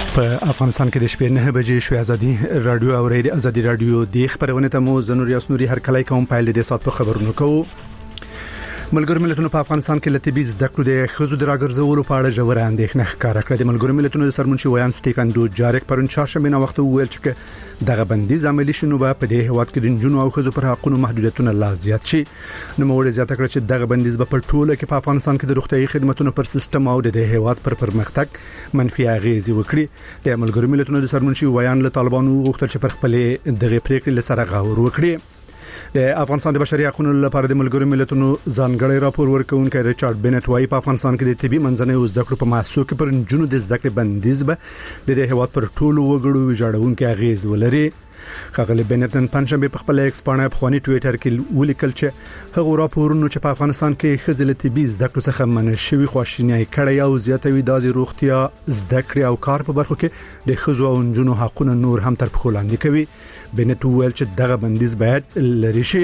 په افغانستان کې د شپې 9 بجې شوې ازادي رادیو او ازادي رادیو د خبرونه ته مو زنوري اسنوري هر کله کوم پایل د سات په خبرونو کوو. ملګرو ملتونو په افغانستان کې لته بیز د کړو د خزو د راګرځولو په اړه ژور اندېښنه ښکاره کړه. د ملګرو ملتونو د سرمنشي ویان سټيفن دوجارک پرون چهارشنبه نو وخت ویل چې دغه بندیز عملی شنو به په دې هواد کې د جنونو او خزو پر حقوقو محدودیتونه لا زیات شي. نو موږ زیاته کړ چې دغه بندیز به په ټوله کې په افغانستان کې د روغتيایي خدماتو پر سیستم او د هواد پر پرمختګ منفي اغیز وکړي. د ملګرو ملتونو د سرمنشي ویان له طالبانو غوښتل چې پر خپل دغه پریکړې سره غور وکړي. د افغانستان د بشري حقوقو لپاره د ملګرو ملتونو ځانګړی راپور ورکوونکی ریچارډ بنټ وايي په افغانستان کې د طبي منځنۍ زده کړو په محصول کې پر جنونو د زده کړې بندیز به د هواد پر ټولو وګړو ویجاړونکي اغیز ولري. خغلی بنټ نن پنځمبه په خپل ایکس باندې په خواني ټوئیټر کې ولیکل چې هغه راپورونه چې په افغانستان کې خزل طبي زده کړو څخه منشوي خواشینی کړي او زیاتوي د روغتیا زده کړې او کار په برخو کې د خزو او جنونو حقوقو نور هم تر پخو لاندې کوي. بنټ ویل چې دغه بندیز باید لري شي.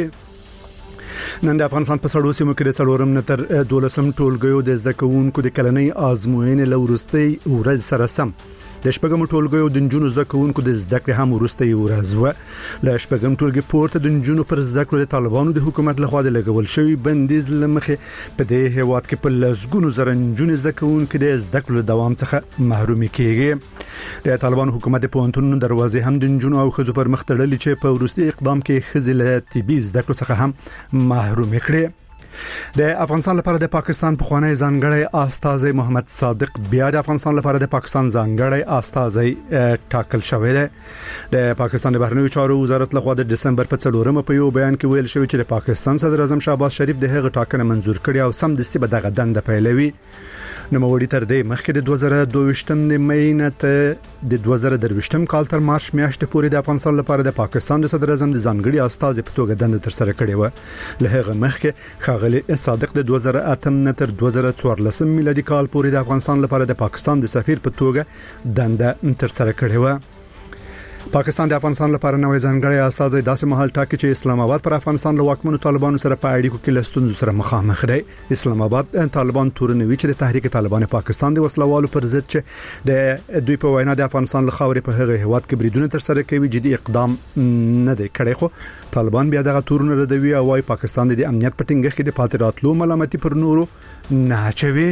نن د افغانستان په سړو سیمو کې د څلورم نتر 12 ټولګیو د زده کوونکو د کلنۍ آزموینې لورستي ورځ سره سم د شپږم ټولګیو د جنونو زده کوونکو د زده کړې هم ورستي ورځ و ل شپږم ټولګي پورته د جنونو پر زده کړو د طالبانو د حکومت لخوا د لګول شوی بندیز لمخه په دې هواد کې په لزګونو زره جنونو زده کوونکو د زده کړو دوام څخه محروم کیږي. د طالبانو حکومت په پونتونو دروازې هم د جنونو او خزو پر مخ تړلې چې په ورستي اقدام کې خزل طبي زده کړو څخه هم محروم کړي. د افغانستان لپاره د پاکستان په خوانی ځانګړی استاذ محمد صادق بیا د افغانستان لپاره د پاکستان ځانګړی استاذ ټاکل شوی دی. د پاکستان د بهرنیو چارو وزارت لخوا د دسمبر په 4 په یو بیان کې ویل شوی چې د پاکستان صدر اعظم شهباز شریف د هغه ټاکنه منزور کړي او سم دستي به دغه دنده پیلوي. نو موړي تر دې مخکې د 2022 مې نه ته د 2023 کال تر مارچ میاشتې پورې د افغانستان لپاره د پاکستان د صدر اعظم د ځانګړي استاذ په توګه دنده تر سره کړې و. له هغه مخکې خغلی صادق د 2008 نه تر 2014 میلادي کال پورې د افغانستان لپاره د پاکستان د سفیر په توګه دنده تر سره کړې و. پاکستان د افغانستان لپاره نوې ځانګړی استاذ داسې مهال ټاکي چې اسلام آباد پر افغانستان له واکمنو طالبانو سره په اړیکو کې لستون سره مخامخ دی. اسلام آباد طالبان تورنوي چې د تحریک طالبان پاکستان د وسلوالو پر ضد چې د دوی په وینا د افغانستان له خاورې په هغه هواد کې بریدونه تر سره کوي جدي اقدام نه دی کړی. خو طالبان بیا دغه تورونه ردوي او وايي پاکستان د امنیت په ټینګښت کې د پاتې راتلو ملامتي پر نورو نه اچوي.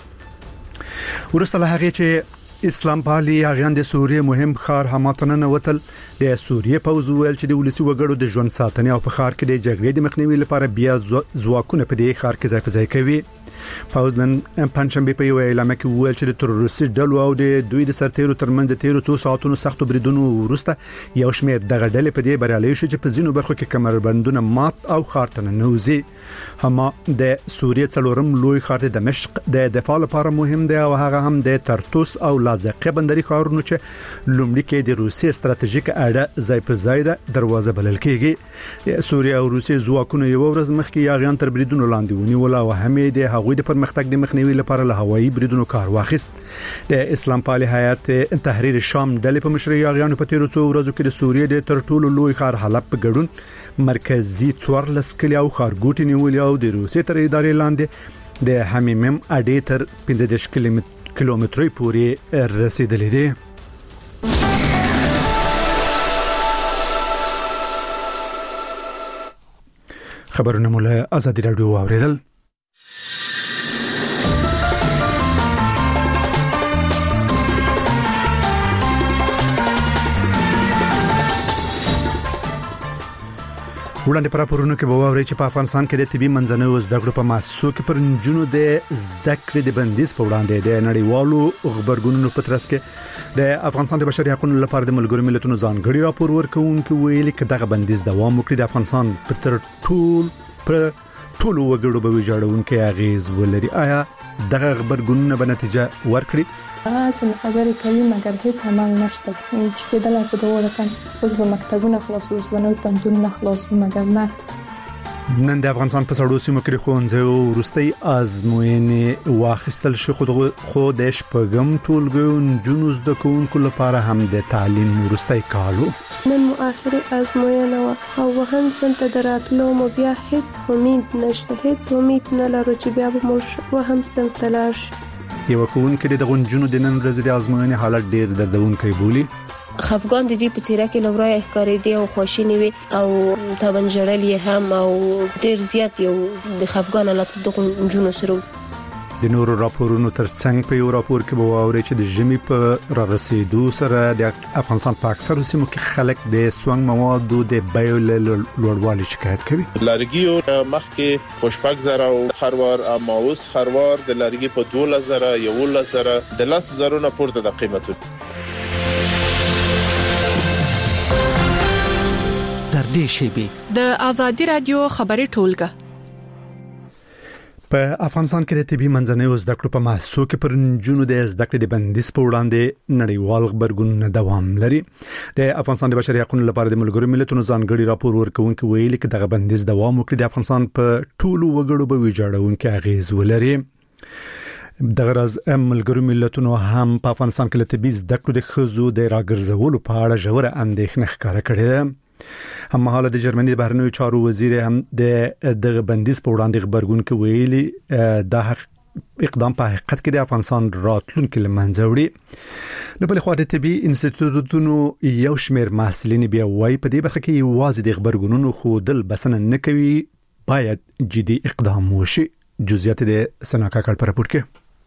ورسته هغه چې اسلام پالي اغیان د سوریه مهم خار حماتنه نوتل د سوریه پوز ویل چې د ولسی وګړو د ژوند ساتنې او په خار کې د جګړې د مخنیوي لپاره بیا ځواکونه په دې خار کې ځای په ځای کوي. پوز نن پنځمبه په یو اعلان کې ویل چې د تروریستي ډلو او د دوی د سرتیرو ترمنځ د 13 ساعتونو سختو بریدونو وروسته یو شمېر دغه ډلې په دې بریالي شو چې په ځینو برخو کې کمربندونه مات او خارتنه نوزي. هم د سوریه څلورم لوی خار د دمشق د دفاع لپاره مهم دی او هغه هم د ترتوس او لازقه بندري خارونو چې لومړی کې د روسي ستراتیژیک اړه ځای په ځای ده دروازه بلل کېږي. سوریه او روسي ځواکونه یو ورځ مخکې یاغیان تر بریدونو لاندې ونیول او هم د هغوی د پرمختګ د مخنیوي لپاره له هوایي بریدونو کار واخیست. د اسلام پالي هیئت تحریر شام ډلې په مشرۍ یاغیانو په 13 ورځو کې د سوریه د تر ټولو لوی خار حلب په ګډون مرکزی 14 کلی او خارګوټي نیولې او د روسي تر ادارې لاندې د حمیمم اډې تر 15 کیلومترۍ پورې رسیدلې دي. خبرونه مولا ازادي رادیو اوریدل. وړاندې پر راپورونو کې به واوري چې په افغانستان کې د طبي منځنۍ زده کړو په محصول کې پر جنونو د زده کړې د بندیز په وړاندې د نړیوالو خبرګونونو په ترڅ کې د افغانستان د بشري حقوقو لپاره د ملګرو ملتونو ځانګړي راپور ورکوونکي ویلي چې دغه بندیز دوام وکړي د افغانستان په تر ټولو وګړو به ویجاړونکي اغیز ولري. آیا دغه خبرګونونه به نتیجه ورکړي؟ اصل خبرې کوي مګر هیڅ عمل نشته چې کېدل په دوه رقم اوس به مکتبونه خلاص اوس به نو پنځونه خلاص مګر نه. نن د افغانستان په سړو سیمو کې ښوونځي او وروستي ازموینې واخیستل شو خو د شپږم ټولګیو جنونو زده کوونکو لپاره هم د تعلیم وروستي کالو نن مو آخري ازموینه او وهم څنګه دراتلو مو بیا هیڅ امید نشته هیڅ امید نه لرو چې بیا به مو وهم څنګه لاړ شي. یو ښوونکی د غونجونو د نن ورځې د ازموینې حالت ډیر دردونکی بولي. خفګان د دې په څیره کې لورای ښکارېدي او خواشینی وي او تبنجړل یې هم او ډیر زیات یو د خفګان حالت د غونجونو سره. د نورو راپورونو ترڅنګ په یو راپور کې به واوري چې د ژمي په رارسېدو سره د افغانستان په اکثرو سیمو کې خلک د سونګ موادو د بیو له لوړوالي شکایت کوي. لارګیو مخکې خوشپک زره او خروار ماوس خروار د لارګي په 2000 11,000 د 10,000 نه پورته د قیمتو. در دې شی د آزادي رادیو خبري ټولګه په افغانستان کې د طبي منځنیو زده کړو په محصول کې پر نجونو د زده کړې د بندیز په وړاندې نړیوال غبرګون دوام لري. د افغانستان د بشري حقوقو لپاره د ملګرو ملتونو ځانګړي راپور ورکوونکي ویلي چې دغه بندیز دوام وکړي د افغانستان په ټولو وګړو به ویجاړونکي اغیز ولري. دغه راز ملګرو ملتونو هم په افغانستان کې د طبي زده کړو د خزو د راګرځولو په اړه ژوره اندېښنه ښکاره کړې ده. هم مهاله د جرمني د بهرنیو چارو وزیر هم د بندیز په وړاندې خبرګون کې ویلي دا اقدام په حقیقت کې د افغانستان راتلونکي لمنځه وړي. له بل خوا د طبي انسټیټیوټونو یو شمېر محصلین بیا وايي په دې برخه کې یوازې د خبرګونونو خودل بسنه نه کوي، باید جدي اقدام وشي. جزئیات د سناکا کال پر راپور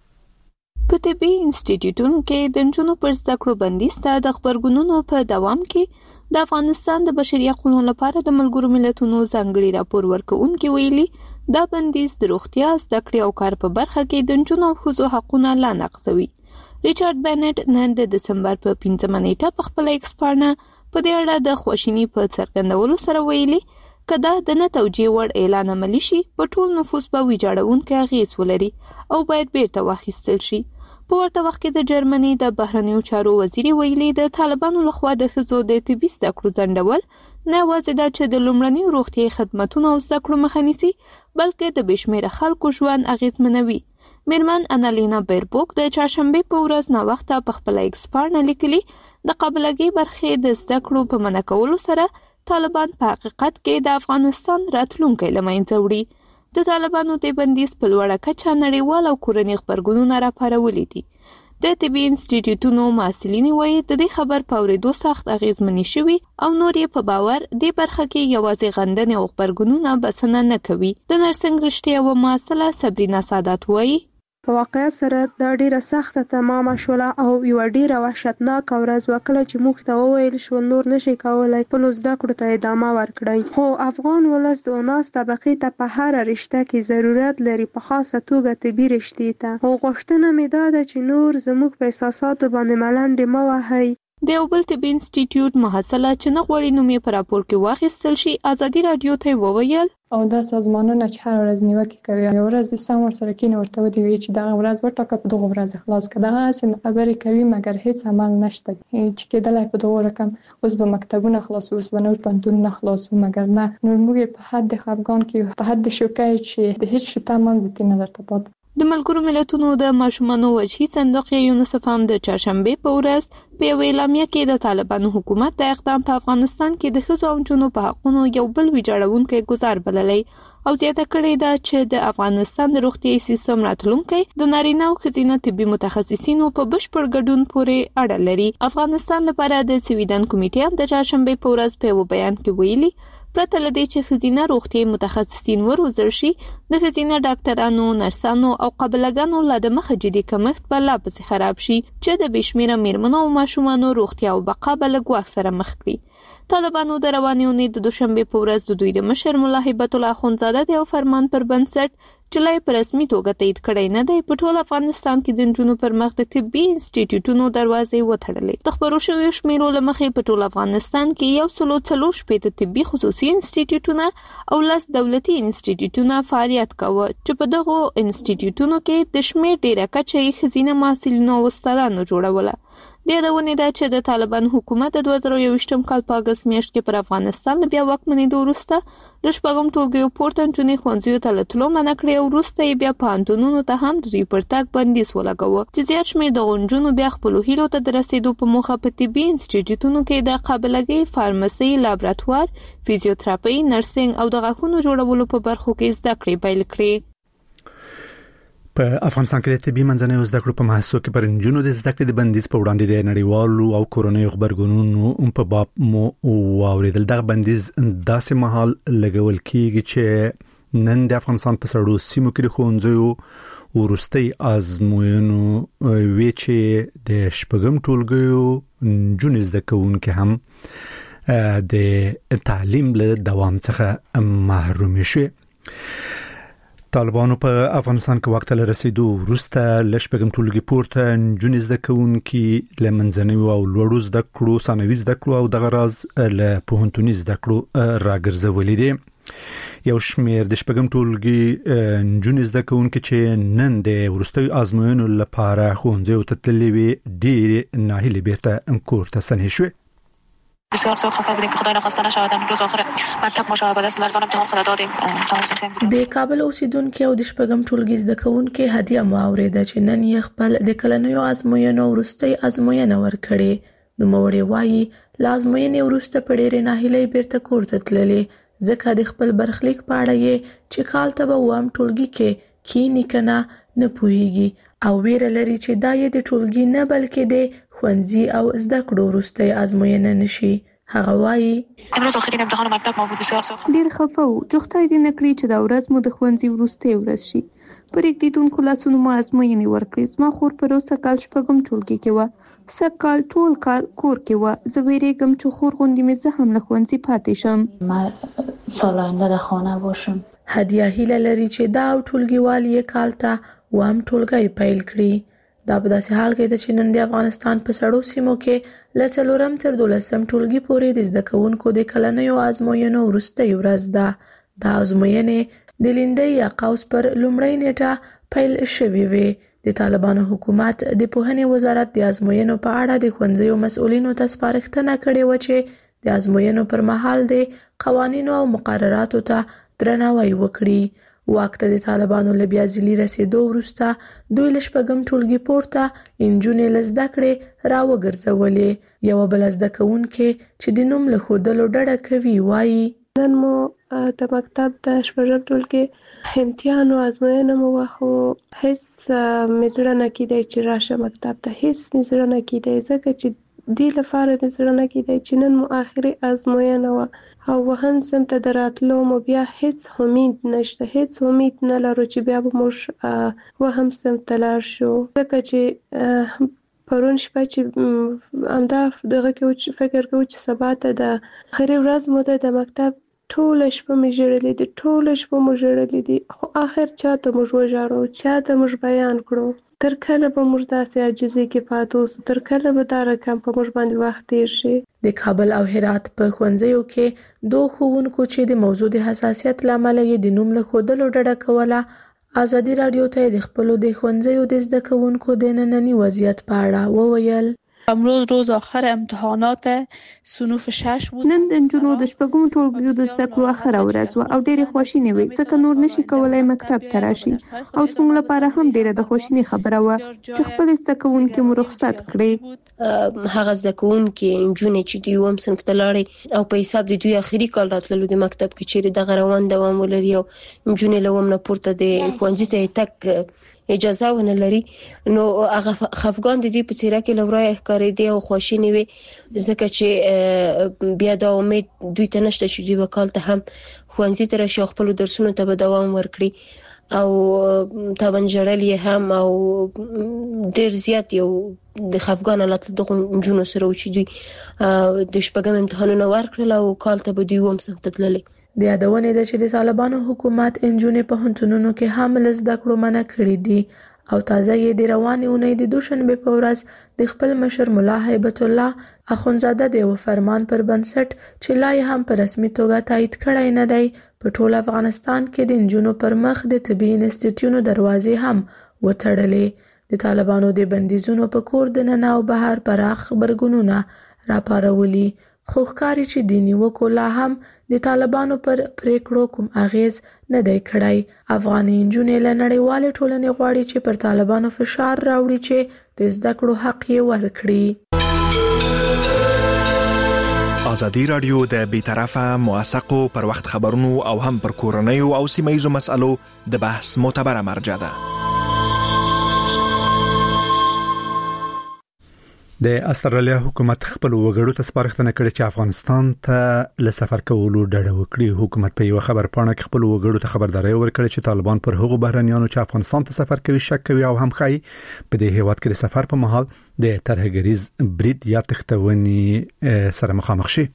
کې په طبي انسټیټیوټونو کې د نجونو پر زده کړو بندیز ته د خبرګونونو په دوام کې د افغانستان د بشري حقوقو لپاره د ملګرو ملتونو ځانګړي راپور ورکوونکي ویلي دا بندیز د روغتیا، زده کړې او کار په برخه کې د نجونو او ښځو حقونه لا نقضوي. ریچارډ بینټ نن د دسمبر په 5 نیټه په خپل ایکس پاڼه په دې اړه د خواشینی په څرګندولو سره ویلي کدا د نه توجیه وړ اعلان عملی شي په ټول نفوس به ویجاړونکي اغیز ولري او باید بیرته واخیستل شي. په ورته وخت کې د جرمني د بهرنیو چارو وزیر ویلي د طالبانو لخوا د ښځو د طبي زده کړو ځنډول نه یوازې دا چې د لومړنیو روغتیايي خدماتو او زده کړو مخه نیسي بلکې د بشمیره خلکو ژوند اغیزمنوي. میرمن انالینا بیربوک د چهارشنبه په ورځ نا وخته په خپل ایکس پاڼه لیکلي د قابلګۍ برخې د زده کړو په منع کولو سره طالبان په حقیقت کې د افغانستان راتلونکی له منځه وړي. د طالبانو د بندیز په لوړه کچه نړیوال او کورني خبرګونونه راپارولي دي. د طبي انسټیټیوټونو محصلین وایي د دې خبر په اورېدو سخت اغیزمنې شوي او نور یې په باور دې برخه کې یوازې غندنې او خبرګونونه بسنه نه کوي. د نرسنګ رشتې او محصله صبرینا سادات وایي په واقعیت سره دا ډیره سخته تمامه شوله او یو ډیره وحشتناک ورځ وکړه چې موږ ته وویل شو نور نشي کولای خپل زده کړو ته ادامه ورکړئ. خو افغان ولس د اوناس طبقې ته په هر رشته کې ضرورت لري، په خاصه توګه طبي رشتې ته. او غوښتنه مې دا ده چې نور زموږ په احساساتو باندې ملنډې مه وهئ. د یو بل طبي انسټیټیوټ محصله چې نه غواړي نوم یې په راپور کې واخیستل شي ازادي رادیو ته وویل او دا سازمانونه چې هر ورځ نیوکه کوي یو ورځ سم ورسره کین ورته ودی وی چې دا ورځ ورټاکه په دغه ورځ خلاص کړه. دا اسن خبرې کوي مګر هیڅ عمل نشته چې کېدلای په دغه رقم اوس به مکتبونه خلاص اوس به نور پنځونه خلاص مګر نه نور موږ په حد خفګان کې په حد شوکای چې د هیڅ شته منځ ته نظر تپات. د ملګرو ملتونو د ماشومانو وجهي صندوق یونیسف هم د چهارشنبه په ورځ په یو اعلامیه کې د طالبانو حکومت د اقدام په افغانستان کې د ښځو او نجونو په حقونو یو بل ویجاړونکی ګزار بللی او زیاته کړې ده چې د افغانستان د روغتیايي سیستم راتلونکی د نارینه او ښځینه طبي متخصصینو په بشپړ ګډون پورې اړه لري. افغانستان لپاره د سویډن کمیټې هم د چهارشنبه په ورځ په یو بیان کې ویلي پرته له دې چې ښځینه روغتیايي متخصصین وروزل شي د ښځینه ډاکټرانو، نرسانو او قابلګانو له د مخه جدي کمښت به لا پسې خراب شي چې د بشمیره میرمنو او ماشومانو روغتیا او بقا به له ګواښ سره مخ کړي. طالبانو د روانې اونۍ د دوشنبه په ورځ د دوی د مشر ملا هیبت الله اخوندزاده د یو فرمان پر بنسټ چې لا په رسمي توګه تایید کړی نه دی په ټول افغانستان کې د نجونو پر مخ د طبي انسټیټیوټونو دروازې وتړلې. د خبرو شویو شمیرو له مخې په ټول افغانستان کې 140 طبي خصوصي انسټیټیوټونه او 10 دولتي انسټیټیوټونه فعالیت کاوه چې په دغه انسټیټیوټونو کې د شمیر ډیره کچه یې ښځینه محصلینو او استادانو جوړوله. د یادونې ده چې د طالبان حکومت د 2021 کال په اگست میاشت کې پر افغانستان له بیا واکمنېدو وروسته د شپږم ټولګیو پورته نجونې ښوونځیو ته له تلو منع کړې او وروسته یې بیا پوهنتونونو ته هم د دوی پر تګ بندیز ولګاوه چې زیات شمېر دغو نجونو بیا خپلو هیلو ته د رسېدو په موخه په طبي انسټیټیوټونو کې د قابلګۍ، فارمسي، لابراتوار، فزیوتراپي، نرسنګ او د غاښونو جوړولو په برخو کې زده کړې پیل کړې. په افغانستان کې د طبي منځنۍ زده کړو په محصول کې پر نجونو د زده کړې د بندیز په وړاندې د نړیوالو او کورنیو خبرګونونو په باب مو واوریدل. دغه بندیز داسې مهال لګول کیږي چې نن د افغانستان په سړو سیمو کې د ښوونځیو ورستي ازموینو چې د شپږم ټولګیو نجونې زده کوونکي هم د تعلیم له دوام څخه محروم شي. طالبانو په افغانستان کې وخت له رسیدو وروسته لشپږم ټولګي پورته نجونې زده کوونکي له منځنۍ او لوړو زده کړو ثانوي زده کړو او دغه راز له پوهنتوني زده کړو راګرځولې دي. یو شمېر د شپږم ټولګي نجونې زده کوونکي چې نن د وروستي ازموینو لپاره ښوونځیو ته تللې وي ډېر ناهیلې بیرته کور ته ستنې شوې. بسیار زود خفه بودیم که خدای نخواسته نشود در روز آخر مکتب مشابه است لرزان امتحان خود دادیم. د کابل اوسیدونکو او د شپږم ټولګي زده کوونکو هدیه ماوریده چې نن یې خپل د کلنیو ازموینو وروستي ازموینه ورکړې. نو موري وایي لازموینې وروسته په ډېر ناهیلې بیرته کور ته تللې ځکه د خپل برخلیک په اړه یې چې کال ته به وام ټولګي کې کینی کنه نه پوهیږي او ویره لري چې دا یې د ټولګي نه بلکې د ښوونځي او زده کړو وروستي ازموینه نشي. هغه وایي امروز آخرین امتحان مکتب ما بود بسیار زود ډیر خفه وو چې خدای دې نکړي چې دا ورځ مو د ښوونځي وروستي ورځ شي. پر اکتیدونکو لاسونو مو ازموینې ورکړې. زما خور په روسه کال شپږم ټولګي کې وه. سږکال ټول کال کور کې وه. زه ویریږم چې خور غوندې مې زه هم له ښوونځي پاتې شم. ما سال آینده در خانه باشم. هدیه هیله لري چې دا ټولګیوال یې کال ته وام ټولګی پیل کړي. دا په داسې حال کې چې نن د افغانستان په سړو سیمو کې له 4 تر 12 ټولګي پورې د زده کوونکو د کلنیو ازموینو وروستۍ ورځ ده. دا ازموینې د لیندۍ یا قوس پر لومړۍ نیټه پیل شوې وې. د طالبانو حکومت د پوهنې وزارت د ازموینو په اړه د ښوونځیو مسؤلینو ته سپارښتنه کړې و چې د ازموینو پر مهال د قوانینو او مقرراتو ته درناوی وکړي. وخت د طالبانو له بیا ځلي رسیدو وروسته دوی له شپږم ټولګي پورته نجونې له زده کړې راوګرځولې. یوه بله زده کوونکې چې د نوم له ښودلو ډډه کوي وایي نن مو د مکتب د شپږم ټولګي امتحان او ازموینه مو وه خو هیڅ مې زړه نه کیدی چې راشم مکتب ته. هیڅ مې زړه نه کیدی ځکه چې دې لپاره مې زړه نه کیدی چې نن مو آخري ازموینه وه او وهن سم ته دراتلو مو بیا هیڅ امید نشته. هیڅ امید نه لرو چې بیا به موږ وهم سم ته لاړ شو ځکه چې پرون شپه چې همدا دغه کې فکر کوو چې سبا ته د آخري ورځ مو د مکتب ټوله شپه مې ژړلې دي. ټوله شپه مو ژړلې دي خو آخر چاته موږ وژاړو چاته موږ بیان کړو. تر کله به موږ داسې عاجزۍ کې پاتې اوسو؟ تر کله به دا رقم په موږ باندې وخت تیر شي؟ د کابل او هرات په ښوونځیو کې دوه ښوونکو چې د موضوع د حساسیت له امله یې د نوم له ښودلو ډډه کوله ازادي راډیو ته د خپلو د ښوونځیو د زده کوونکو د ننني وضعیت په اړه وویل. امروز روز آخر امتحانات صنوف 6 بود. نن د نجونو د شپږم ټولګي د زده کړو اخره ورځ و او ډېرې خواشینې وې ځکه نور نشي کولای مکتب ته راشي او زموږ لپاره هم ډېره د خواشینۍ خبره وه چې خپل زده کوونکي مو رخصت کړي. هغه زده کوونکي نجونې چې دوی هم صنف ته لاړې او په حساب د دوی آخري کال راتللو د مکتب کې چیرې دغه روان دوام ولري او نجونې له وم نه پورته د ښوونځي ته تک اجازه ونه لري نو هغه خفګان د دې په څیره کې لورای ښکارېدي او خواشینې وي ځکه چې بیا دا امید دوی ته نشته چې دوی وکال ته هم ښوونځي ته راشي خپل درسونو ته به دوام ورکړي او طبعا جړل یې هم او ډیر زیات یو د خفګان حالت د نجونو سره و چې دوی د شپږم امتحانونه ورکړل او کال ته به دوی هم صنف ته تللي. د یادونې ده چې د طالبانو حکومت نجونې په پوهنتونونو کې هم له زده کړو منع کړي دي او تازه یې د روانې اونۍ د دوشنبې په ورځ د خپل مشر ملا هیبت الله اخونزاده د یو فرمان پر بنسټ چې لا یې هم په رسمي توګه تایید کړی نه دی په ټول افغانستان کې د نجونو پر مخ د طبي انسټیټیوټونو دروازې هم وتړلې. د طالبانو د بندیزونو په کور دننه او بهر پراخ خبرګونونه راپارولي خو ښکاري چې د نیوکو لا هم د طالبانو پر پریکړو کوم اغیز نه دی کړی. افغاني نجونې له نړیوالې ټولنې غواړي چې پر طالبانو فشار راوړي چې د زده کړو حق یې ورکړي. ازادي راډیو د بیطرفه موثقو پر وخت خبرونو او هم پر کورنیو او سیمه ییزو مسالو د بحث معتبره مرجع ده. د استرالیا حکومت خپل وګړو ته سپارښتنه کړې چې افغانستان ته له سفر کولو ډډه وکړي. حکومت په یو خبر پاڼه کې خپل وګړو ته خبرداري ورکړه چې طالبان پر هغو بهرنیانو چې افغانستان ته سفر کوي شک کوي او هم خای په دې هیواد کې سفر په مهال د ترهګریز برید یا تختونی سره مخامخ شي.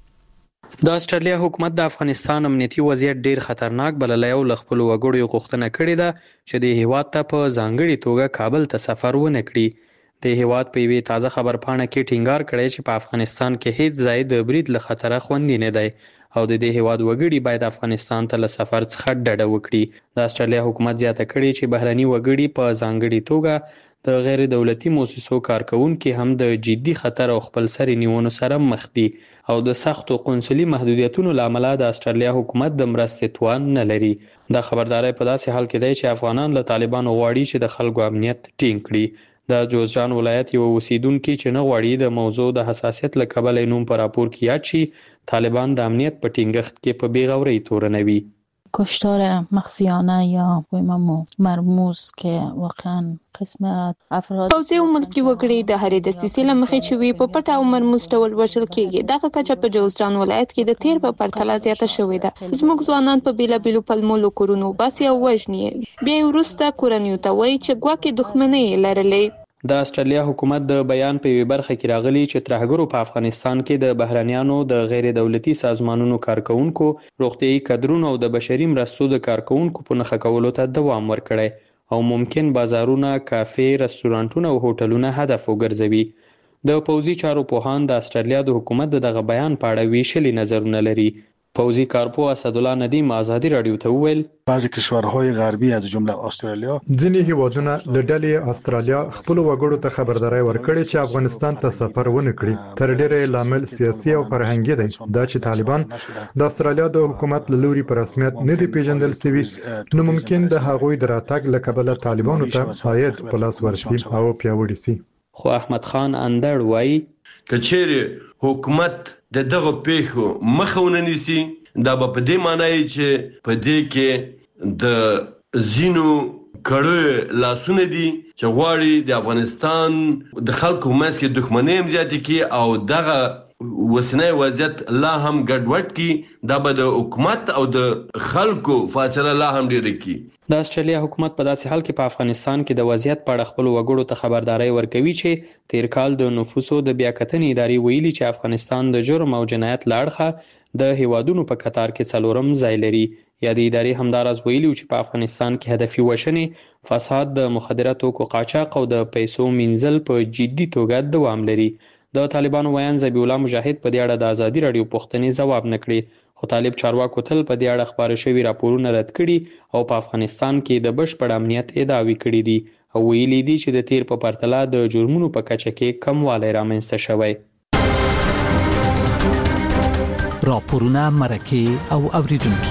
د استرالیا حکومت د افغانستان امنیتي وضعیت ډیر خطرناک بللی او خپل وګړو غوښتنه کړې ده چې د هیواد ته په ځانګړي توګه کابل ته سفر ونه کړي. د هیواد په یوې تازه خبرپاڼه کې ټینګار کړی چې په افغانستان کې هیڅ ځای د برید له خطره خوندي نه دی او د دې هیواد وګړي باید افغانستان ته له سفر څخه ډډه وکړي. د استرالیا حکومت زیاته کړې چې بهرني وګړي په ځانګړي توګه د غیر دولتي مؤسسو کارکونکو هم د جدي خطر او خپل سر نیونو سره مخ دي او د سختو قونسلي محدودیتونو لامل د استرالیا حکومت د مرستې توان نه لري. دا خبرداري په داسې حال کې دی چې افغانان له طالبانو غواړي چې د خلکو امنیت ټینګ کړي. د جوزجان ولایت یو اوسیدونکو چې نه غواړي د موضوع د حساسیت له کبله نوم پر راپور کې یاد شي، طالبان د امنیت په ټینګښت کې په بیغوري تورنوي. کشتار مخفیانه یا مرموز که واقعا قسم افراد پوځي او ملکي وګړي د هرې دسیسې له مخې چې وي په پټه او مرموز ډول وژل کېږي. دغه کچه په جوزجان ولایت کې د تیر په پرتله زیاته شوې ده. زموږ ځوانان په بیلابیلو پلمو له کورونو باسي او وژني. بیا وروسته کورنیو ته وایي چې ګواکې دښمنۍ لرلې. د استرالیا حکومت د بیان په یوه برخه کې راغلی چې ترهګرو په افغانستان کې د بهرنیانو د غیر دولتي سازمانونو کارکونکو، روغتیايي کادرونو او د بشري مرستو د کارکونکو په نښه کولو ته دوام ورکړی او ممکن بازارونه، کافې، رستورانټونه او هوټلونه هدف وګرځوي. د پوځي چارو پوهان د استرالیا د حکومت دغه بیان په اړه ویشلي نظرونه لري. پوځي کارپو اسدالله ندیم آزادی رادیو ته وویل بعضی کشورهای غربی از جمله استرالیا ځینې هیوادونه له ډلې استرالیا خپل وګړو ته خبرداري ورکړي چې افغانستان ته سفر ونه کړي. تر ډیره لامل سیاسي او فرهنګي دی. دا چې طالبان د استرالیا د حکومت له لوري په رسمیت نه دی پیژندل شوی، نو ممکن د هغوی د راتګ له کبله طالبانو ته عاید په لاس ورسي او پیاوړي سي. خو احمد خان اندړ وایي کچېره حکومت دغه پیښو مخه ونیسي دا به په دې معنی چې په دې کې د زینو کړه لاسونه دي چې غواړي د افغانستان د خلکو منځ کې دښمنۍ هم زیاتې کړي او دغه وسنۍ وضعیت لا هم ګډوډ کړي. دا به د حکومت او د خلکو فاصله لا هم ډېره کړي. د استرالیا حکومت په داسې حال کې په افغانستان کې د وضعیت په اړه خپل وګړو ته خبرداري ورکوي چې تیر کال د نفوسو د بیاکتنې ادارې ویلي چې افغانستان د جرم او جنایت له اړخه د هیوادونو په کتار کې څلورم ځای لري. یا د ادارې همداراز ویلي چې په افغانستان کې هدفي وژنې، فساد، د مخدره توکو قاچاق او د پیسو مینځل په جدي توګه دوام لري. د طالبانو ویان ذبیح الله مجاهد په دې اړه د ازادي رادیو پوښتنې ځواب نه کړي، خو طالب چارواکو تل په دې اړه خبرې شوي راپورونه رد کړي او په افغانستان کې د بشپړ امنیت ادعاوې کړي دي او ویلي دي چې د تیر په پرتله د جرمونو په کچه کې کموالی رامنځته شوی. راپورونه، مرکې او اوریدونکي.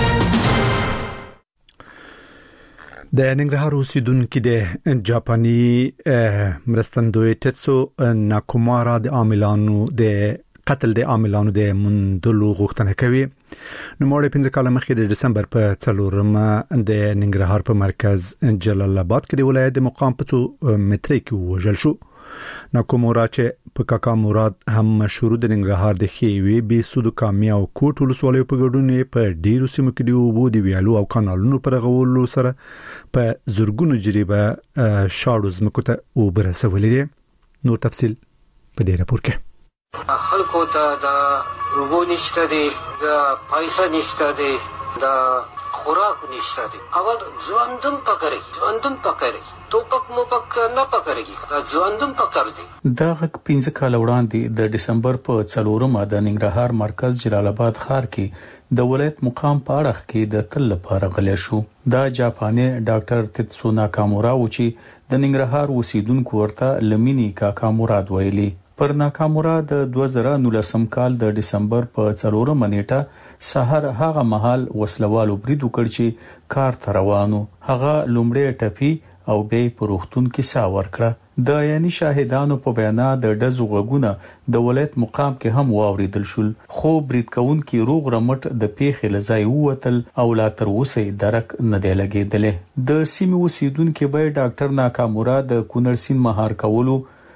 د ننګرهار اوسیدونکو د جاپاني مرستندوی تتسو ناکومارا د عاملانو د قتل د عاملانو د مندلو غوښتنه کوي. نو مړ 15 کال مخکې د دسمبر په 4مه د ننګرهار په مرکز جلال آباد کې د ولایت د مقام په متري کې وژل شو. ناکومورا چې په کاکا مراد هم مشهور د ننګرهار د خیوي به سود کامیا او کوټ ولسوالۍ په ګډون په ډیرو سیمو کې د اوبو د ویالو او کانالونو پر غولو سره په زرګونو جریبه شاړو زمکو ته وبرسولې دي. نور تفصيل په دې راپور کې. خلکو ته د اوبو نشته دي، د پیسې نشته دي، د خوراک نشته دي. اول ځوانندم پکړي توپک موپک نه پکړي، ځوانندم پکړ دي. دا غک 15 کال وړاندې د دسمبر په 4مه د ننګرهار مرکز جلال آباد ښار کې د ولایت مقام په اړه کې د تل لپاره غلې شو. دا جاپاني ډاکټر تتسو ناکامورا و چې د ننګرهار اوسیدونکو ورته لمینی کاکا مراد ویلي. پر ناکامورا د 2019 کال د دسمبر په 4مه نیټه سحر هغه مهال وسلوالو برید وکړ چې کار ته روانو. هغه لومړی ټپي او به پروختون کې سا ورکړه. د یعنی شاهدانو په بیان د دزو غوګونه د ولایت مقام کې هم واوریدل شول، خو برید کون کې روغ رمټ د پیښې لزای ووتل او لا تر اوسه درک نه دی لګیدل. د سیمې اوسیدونکو به ډاکټر ناکامورا د کونړ سین مهار کولو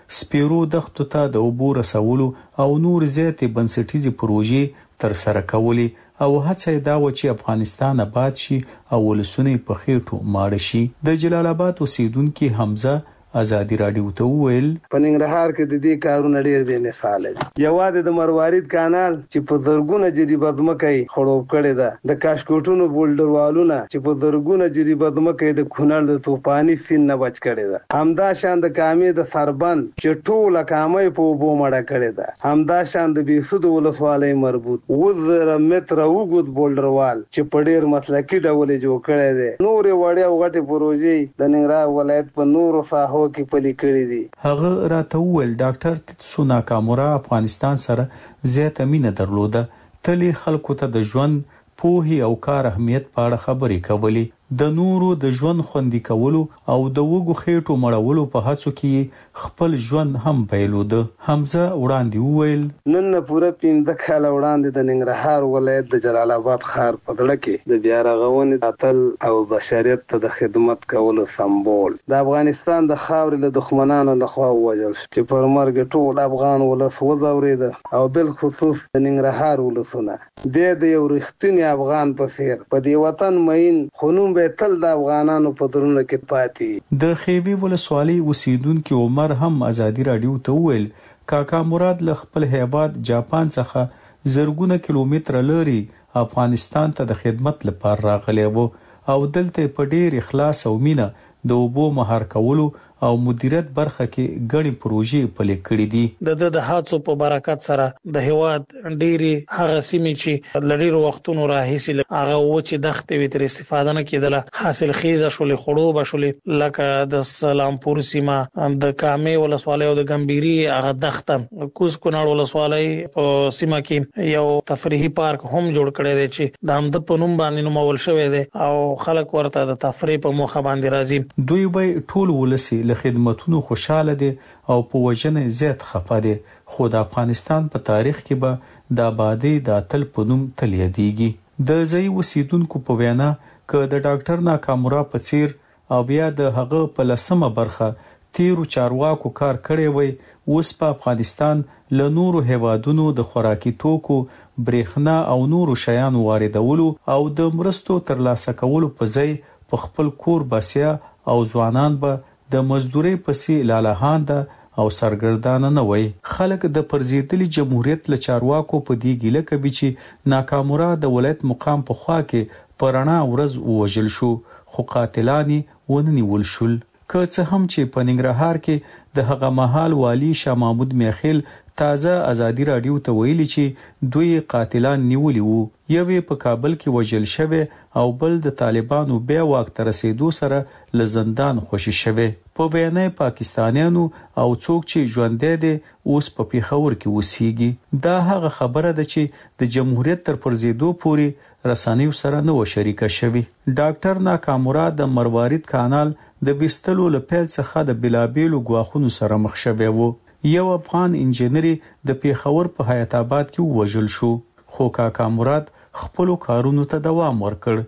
سپیرو دښتو ته د اوبو رسولو او نور زیاتې بنسټیزې پروژې تر سره کولې او هڅه دا و چې افغانستان آباد شي او ولسونه په خېټو ماړه شي. د جلال آباد اوسیدونکو حمزه ازادي رادیو ته ویل په ننګرهار کې د دې کارونه ډېر بې مثاله دي. یوازې د مروارید کانال چې په زرګونه جریبه ځمکه خړوب کړې ده، د کاشکوټونو بولډروالونه چې په زرګونه جریبه ځمکه د کونړ د طوفاني سیند نه بچ کړې ده، همدا شان د کامې د سربند چې ټوله کامې په اوبو مړه کړې ده، همدا شان د بیسود ولسوالۍ مربوط 1000 متره اوږد بولډروال چې په ډېر مسلکي ډول جوړ کړی دی. نورې وړې او غټې پروژې د ننګرهار ولایت په نورو ساحو کې پلي کړې دي. هغه راته وویل ډاکټر تیتسو ناکامورا افغانستان سره زیاته مینه درلوده، تل خلکو ته د ژوند، پوهې او کار اهمیت په اړه خبرې کولې. د نورو د ژوند خوندي کولو او د وګو خېټو مړولو په هڅو کې خپل ژوند هم بایلوده. حمزه وړاندې وویل نن پوره 15 کال وړاندې د ننګرهار ولایت د جلال آباد ښار په دړه کې د بیا رغونې اتل او بشریت ته د خدمت کولو سمبول د افغانستان د خاورې له دښمنانو لخوا ووژل شو چې پر مرګ ټول افغان ولس وځورېده او بل خصوص د ننګرهار ولسونه د یو رښتینی افغان په څیر په دې وطن مین خونوم به تل د افغانانو په درونو کې پاتې. د خیبي ولسوالۍ اوسیدونکو عمر هم ازادي رادیو ته ویل کاکا مراد له خپل هیواد جاپان څخه زرګونه کیلومتره لري افغانستان ته د خدمت لپاره راغلی وو او دلته په ډیر اخلاص او مینه د اوبو مهار کولو او مدیریت برخه کې غړي پروژې پلي کړې دي. د هڅو په برکت سره د هیواد ډېری هغه سیمې چې لړیرو وختونو راهیسي هغه و چې دښتې وتر استفاده نه کېدله حاصل خیزه شولې خړوبه شولې لکه د سلامپور سیمه د کامې ولسوالۍ او د ګمبيري هغه دښته کوز کونړ ولسوالۍ په سیمه کې یو تفریحي پارک هم جوړ کړی دی چې د همد په نوم باندې نومول شوی دی او خلک ورته د تفریح په موخه باندې راځي. دوی به ټول ولسی له خدمتونو خوشاله دي او په وجنه زیات خفه دي، خو د افغانستان په تاریخ کې به د آبادی د اتل په نوم تل یادېږي. د ځای اوسیدونکو په وینا ک د ډاکټر ناکامورا په څیر او بیا د هغه په لسمه برخه تیرو چارواکو کار کړی وي، اوس په افغانستان له نورو هیوادونو د خوراکي توکو، برېښنا او نورو شیانو واردولو او د مرستو ترلاسه کولو په ځای په خپل کور باسیا او ځوانان به د مزدوري پسې لالاهانده او سرګردانه نه وي. خلک د پرزیدلي جمهوریت له چارواکو په دې ګیله کوي چې ناکامورا د ولایت مقام په خوا کې پرانا ورځ ووژل شو، خو قاتلانی وننیول شول. که څه هم چې په ننګرهار کې د هغه مهال والی شاه محمود میخیل تازه ازادي رادیو ته ویلي چې دوی قاتلان نیولي وو، یوې په کابل کې وژل شوی او بل د طالبانو بیا واک ته رسیدو سره له زندان خوشي شوی. په وینای پاکستانیانو او څوک چې ژوندې دي اوس په پیښور کې وسیږي. دا هغه خبره ده چې د جمهوریت تر پرزیدو پورې رسنیو سره نه و شریکه شوی. ډاکټر ناکامورا د مروارید کانال د بستلو لپاره څخه د بلابیلو غواخونو سره مخ شوی وو. یو افغان انجنیری د پیښور په حیات آباد کې وژل شو، خو کاکا مراد خپل کارونو ته دوام ورکړ.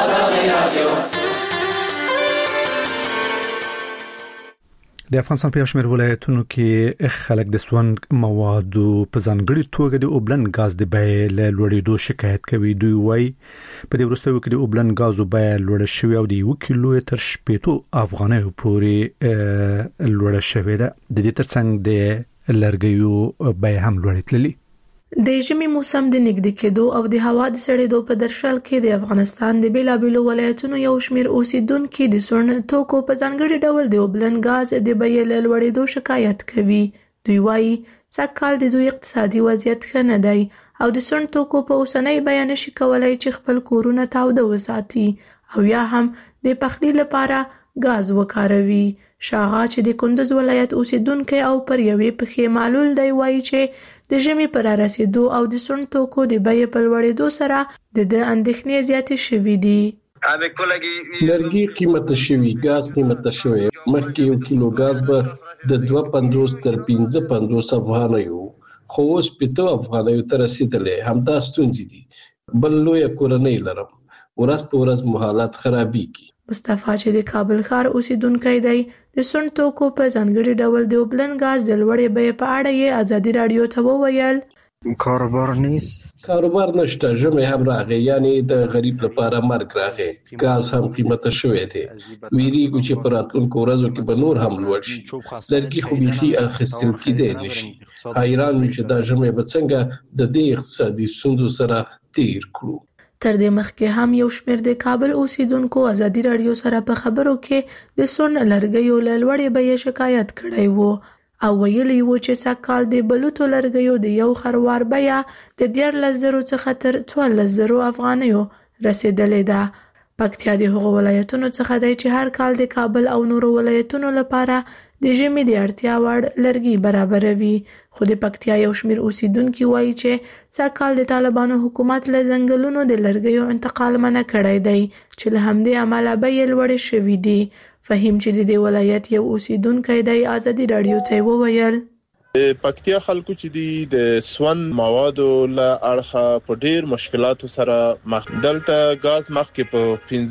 د افغانستان په شمیر ولایتونو کې خلک د سون موادو په ځانګړي توګه د اوبلن غاز د بیې له لوړېدو شکایت کوي. دوی وایي په دې وروستیو کې د اوبلن غازو بیې لوړه شوې او د 1 کیلو تر 80 افغانیو پورې لوړه شوې ده. د دې ترڅنګ د لرګیو بیې هم لوړې تللي. د ژمي موسم د نږدې کېدو او د هوا د سړېدو په درشل کې د افغانستان د بیلابیلو ولایتونو یو شمېر اوسیدونکو د سون توکو په ځانګړي ډول د اوبلن غاز د بیې له لوړېدو شکایت کوي. دوی وایي سږکال د دوی اقتصادي وضعیت ښه نه دی او د سون توکو په اوسنۍ بیه نشي کولای چې خپل کورونه تاوده وساتي او یا هم د پخلي لپاره غاز وکاروي. شاغا چې د کندوز ولایت اوسیدونکو او پر یوې پخې معلول دی وایي چې د ژمي پر رسیدو او د سون توکو د بیې په لوړېدو سره د اندېښنې زیاتې شوې دي. لرګي قیمت شوی، غاز قیمت شوی. مخکې 1 کیلو غاز به د 2.50 تر 5.50 افغانیو، خو اوس 5 افغانیو ته رسیدلې. همدا ستونزې دي. بل لوی کورنۍ لرم، ورځ په ورځ مو حالات خرابېږي. مصطفی چې د کابل ښار اوسیدونکی دی د سون توکو په ځانګړي ډول د اوبلن غاز د لوړې بیې په اړه یې ازادي رادیو ته وویل کاروبار نشته، ژمی هم راغی، یعنی د غریب لپاره مرګ راغی. غاز هم قیمته شوی دی. ویریږو چې په راتلونکو ورځو کې به نور هم لوړ شي. لرګي خو بیخي اخیستل کېدای نشي. حیران یم چې دا ژمی به څنګه د دې اقتصادي ستونزو سره تیر کړو. تر دې مخکې هم یو شمېر د کابل اوسیدونکو ازادي رادیو سره په خبرو کې د سون لرګیو له لوړې بیې شکایت کړی وو او ویلي وو چې سږکال د بلوطو لرګیو د یو خروار بیه د 14,000 څخه تر 14,000 افغانیو رسیدلې ده. پکتیا د هغو ولایتونو څخه دی چې هر کال د کابل او نورو ولایتونو لپاره د ژمي د اړتیا وړ لرګي برابروي. خو د پکتیا یو شمېر اوسیدونکي وایي چې سږکال د طالبانو حکومت له ځنګلونو د لرګیو انتقال منع کړی دی چې له همدې امله بیې لوړې شوي دي. فهیم چې د دې ولایت یو اوسیدونکی دی ازادي رادیو ته وویل پکتیا خلکو چې د سون موادو له اړخه په ډیر مشکلاتو سره مخ دلته غاز مخکې په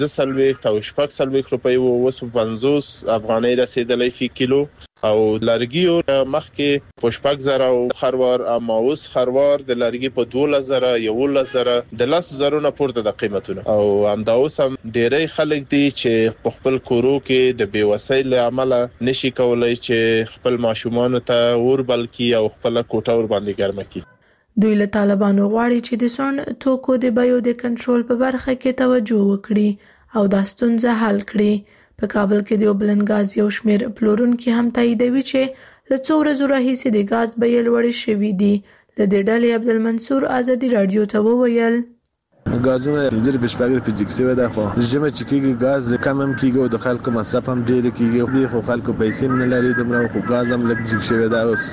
15 او 16 روپۍ او 50 افغانۍ رسیدلې فی کیلو او لرګیو مخکې په 16,000 او خروار اما اوس خروار د لرګي په 12,000 11,000 د 10,000 نه پورته د قیمتونه او همدا اوس هم ډیری خلک دي چې په خپل کورو کې د بیوسۍ له عمله نشي کولای چې خپل ماشومان ته ور بلکې او خپل کوټه ور باندې ګرمه کی. دوی له طالبانو غواړي چې د سون توکو د بیو د کنټرول په برخه کې توجه وکړي او دا ستونزه حل کړي. په کابل کې د اوبلن غاز یو شمېر پلورونکي هم تاییدوي چې له څو ورځو راهیسې د غاز بیې لوړې شوي دي. له دې ډلې عبدالمنصور ازادي رادیو ته وویل غازونه زیر بشپاګر په جګسوي ده خو ژمه چې کېږي غاز کم هم کېږي او د خلکو مصرف هم ډېر کېږي خو خلکو پیسې نه لري دومره خو غاز هم لږ جګسوي ده. اوس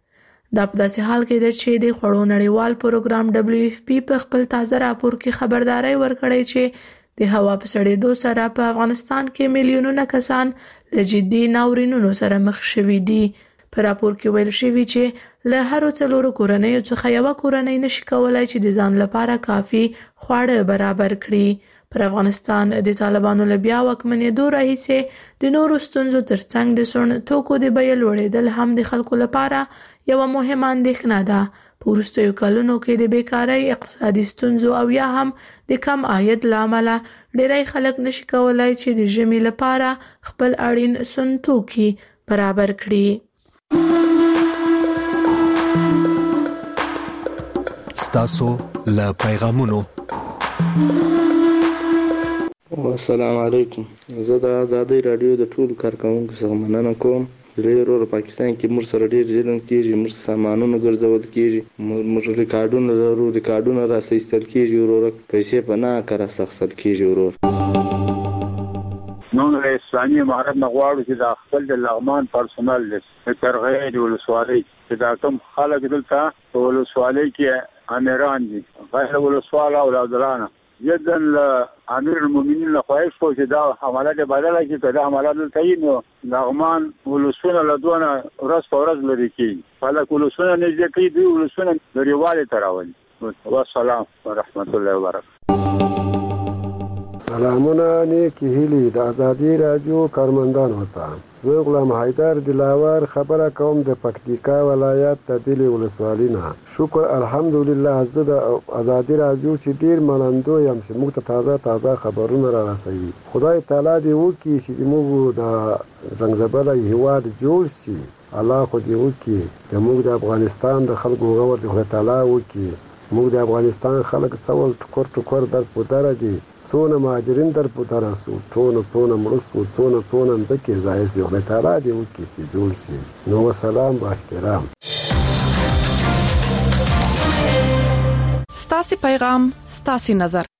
دا په داسې حال کې ده چې د خوړو نړیوال پروګرام WFP په خپل تازه راپور کې خبرداري ورکړې چې د هوا په سړېدو سره په افغانستان کې میلیونونه کسان له جدي ناورینونو سره مخ شوي دي. په راپور کې ویل شوي چې له هرو 4 کورنیو څخه یوه کورنۍ نشي کولای چې د ځان لپاره کافي خواړه برابر کړي. پر افغانستان د طالبانو له بیا واکمنېدو راهیسې د نورو ستونزو ترڅنګ د سون توکو د بیې لوړېدل هم د خلکو لپاره یوه مهمه اندېښنه ده. په وروستیو کلونو کې د بیکارۍ، اقتصادي ستونزو او یا هم د کم عاید له امله ډېری خلک نشي کولای چې د ژمي لپاره خپل اړین سون توکي برابر کړي. ستاسو له پیغامونو. السلام علیکم. زه د ازادي رادیو د ټولو کارکونکو څخه مننه کوم. ډېر پاکستان کې موږ سره ډېر ظلم کېږي، موږ سامانونه ګرځول کېږي، موږ ریکارډونه لرو، ریکارډونه راستل کېږي، ورور پیسې په نه کار سخصل کېږي. ورور نو د اسلامي امارت نه غواړو چې د خپل د لغمان پرسونل د ترغیب ولسوالۍ چې دا کوم خلک دلته په ولسوالۍ کې امیران دي غیر ولسوال او اولادرانه جدن امیر المؤمنین له خواهش کو چې دا حملات بدله کې کړه حملات دلته نو لغمان ولسونه له دونه ورځ په ورځ لري کې فلک ولسونه نږدې کوي دی ولسونه لريواله تراولي. والسلام ورحمت الله وبرکاته. سلامونه نیکی هیلی د ازادي رادیو کارمندان وته. زه غلام حیدر دلاور خبره کوم د پکتیکا ولایت د دلی ولسوالۍ نه. شکر الحمدلله زه د ازادي رادیو چې ډیر منندو یم چې موږ ته تازه خبرونه را رسوي. خدای تعالی دې وکړي چې موږ د زنګزبله هیواد جوړ شي. الله خو دې وکړي چې موږ د افغانستان د خلکو غوړ د خدای تعالی وکړي. موږ د افغانستان خلک څول ټکور در پدره دي. څونه مهاجرین در پدره سو، څونه مړه سو، څونه مځکې ځای سي. خدای تعالی دې وکړي چې جوړ شي. نو وسلام با احترام. ستاسو پیغام ستاسو نظر.